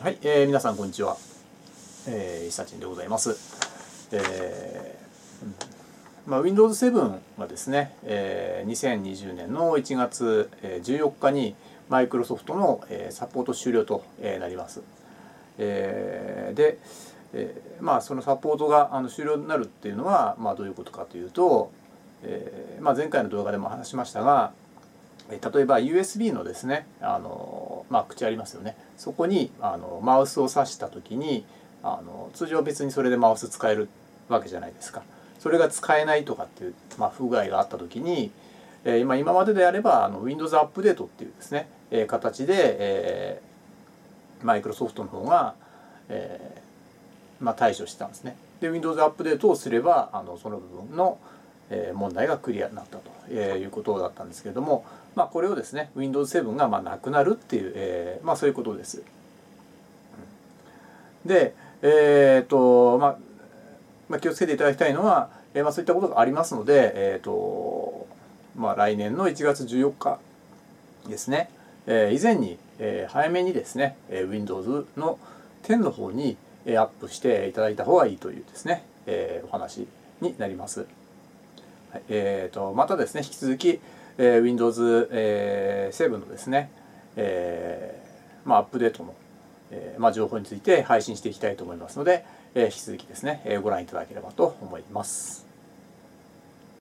はい、皆さんこんにちは。イサチンでございます。Windows 7はですね、2020年の1月14日にマイクロソフトのサポート終了となります。で、そのサポートが終了になるっていうのは、どういうことかというと、前回の動画でも話しましたが、例えば USB のですね口ありますよね。そこにマウスを挿した時に通常別にそれでマウス使えるわけじゃないですか。それが使えないとかっていう、不具合があった時に、今までであればWindows アップデートっていうですね形でマイクロソフトの方が対処してたんですね。で Windows アップデートをすればその部分の問題がクリアになったということだったんですけれども、これをですね Windows 7がなくなるっていう、そういうことです。で、気をつけていただきたいのは、そういったことがありますので、来年の1月14日ですね、以前に、早めにですね Windows の10の方にアップしていただいた方がいいというですね、お話になります。またですね引き続き、Windows 7のですね、アップデートの、情報について配信していきたいと思いますので、引き続きですね、ご覧いただければと思います。